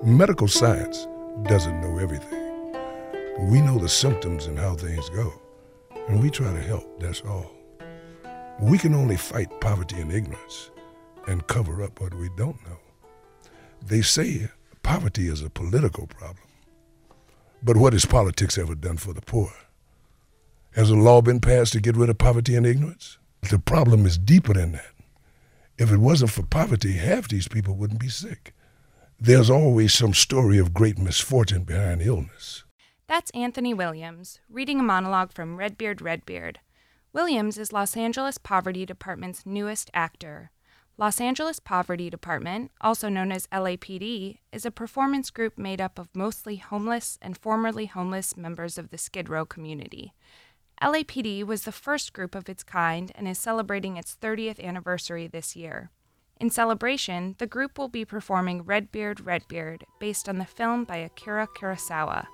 Medical science doesn't know everything. We know the symptoms and how things go, and we try to help, that's all. We can only fight poverty and ignorance and cover up what we don't know. They say poverty is a political problem, but what has politics ever done for the poor? Has a law been passed to get rid of poverty and ignorance? The problem is deeper than that. If it wasn't for poverty, half these people wouldn't be sick. There's always some story of great misfortune behind illness. That's Anthony Williams, reading a monologue from Redbeard, Redbeard. Williams is Los Angeles Poverty Department's newest actor. Los Angeles Poverty Department, also known as LAPD, is a performance group made up of mostly homeless and formerly homeless members of the Skid Row community. LAPD was the first group of its kind and is celebrating its 30th anniversary this year. In celebration, the group will be performing Redbeard, Redbeard, based on the film by Akira Kurosawa.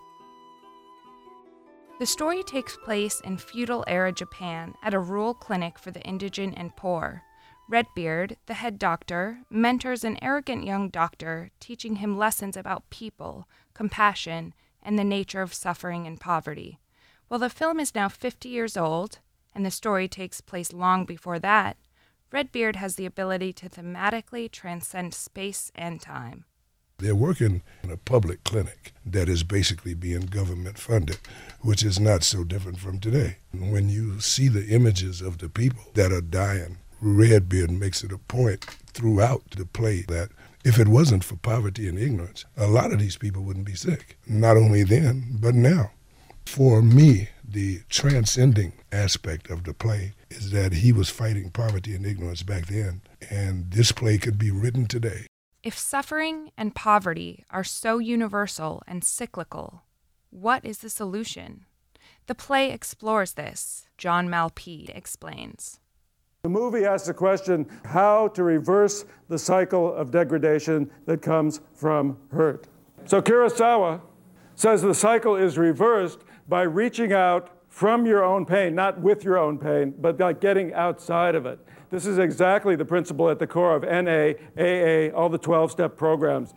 The story takes place in feudal-era Japan at a rural clinic for the indigent and poor. Redbeard, the head doctor, mentors an arrogant young doctor, teaching him lessons about people, compassion, and the nature of suffering and poverty. While the film is now 50 years old, and the story takes place long before that, Redbeard has the ability to thematically transcend space and time. They're working in a public clinic that is basically being government funded, which is not so different from today. When you see the images of the people that are dying, Redbeard makes it a point throughout the play that if it wasn't for poverty and ignorance, a lot of these people wouldn't be sick. Not only then, but now. For me, the transcending aspect of the play is that he was fighting poverty and ignorance back then, and this play could be written today. If suffering and poverty are so universal and cyclical, what is the solution? The play explores this, John Malpede explains. The movie asks the question, how to reverse the cycle of degradation that comes from hurt. So Kurosawa says the cycle is reversed by reaching out from your own pain, not with your own pain, but by getting outside of it. This is exactly the principle at the core of NA, AA, all the 12-step programs.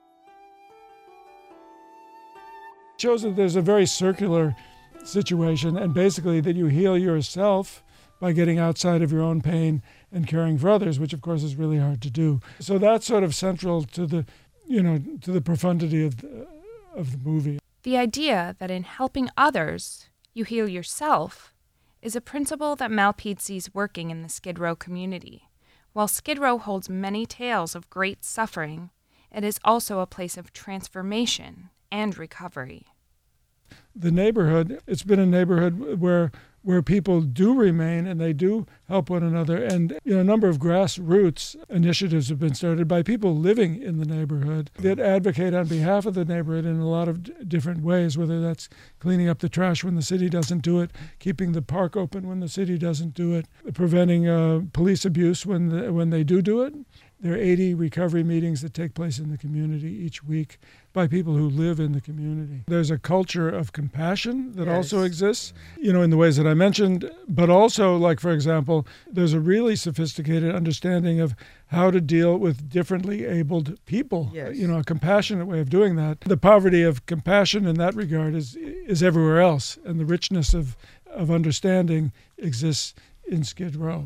It shows that there's a very circular situation, and basically that you heal yourself by getting outside of your own pain and caring for others, which of course is really hard to do. So that's sort of central to the, to the profundity of the movie. The idea that in helping others, you heal yourself is a principle that Malpede sees working in the Skid Row community. While Skid Row holds many tales of great suffering, it is also a place of transformation and recovery. The neighborhood, it's been a neighborhood where people do remain and they do help one another. And a number of grassroots initiatives have been started by people living in the neighborhood that advocate on behalf of the neighborhood in a lot of different ways, whether that's cleaning up the trash when the city doesn't do it, keeping the park open when the city doesn't do it, preventing police abuse when they do it. There are 80 recovery meetings that take place in the community each week by people who live in the community. There's a culture of compassion that also exists, in the ways that I mentioned, but also, like, for example, there's a really sophisticated understanding of how to deal with differently abled people, a compassionate way of doing that. The poverty of compassion in that regard is everywhere else, and the richness of understanding exists in Skid Row,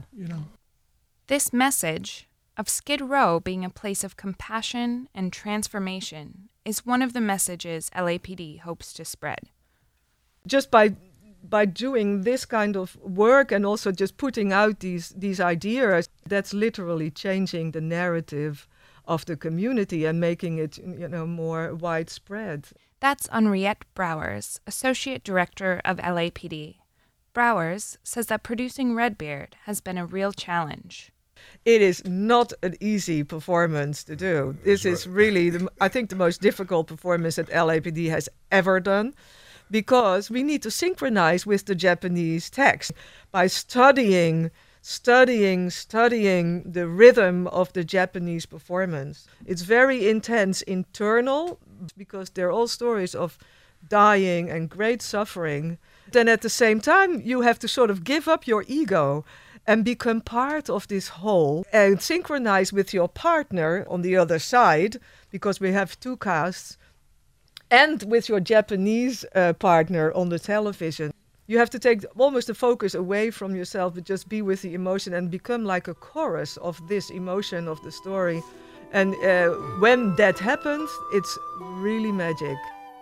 This message of Skid Row being a place of compassion and transformation is one of the messages LAPD hopes to spread. Just by doing this kind of work and also just putting out these ideas, that's literally changing the narrative of the community and making it, more widespread. That's Henriette Brouwers, Associate Director of LAPD. Brouwers says that producing Redbeard has been a real challenge. It is not an easy performance to do. This is really, I think, the most difficult performance that LAPD has ever done, because we need to synchronize with the Japanese text by studying the rhythm of the Japanese performance. It's very intense internal, because they're all stories of dying and great suffering. Then at the same time, you have to sort of give up your ego and become part of this whole and synchronize with your partner on the other side, because we have 2 casts, and with your Japanese partner on the television. You have to take almost the focus away from yourself, but just be with the emotion and become like a chorus of this emotion of the story. And when that happens, it's really magic.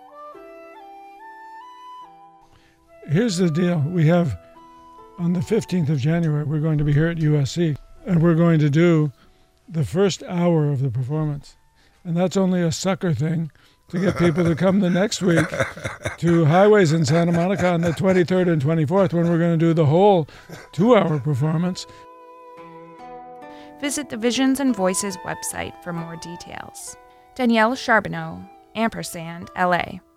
Here's the deal. We have, on the 15th of January, we're going to be here at USC, and we're going to do the first hour of the performance. And that's only a sucker thing to get people to come the next week to Highways in Santa Monica on the 23rd and 24th, when we're going to do the whole 2-hour performance. Visit the Visions and Voices website for more details. Danielle Charbonneau, &, LA.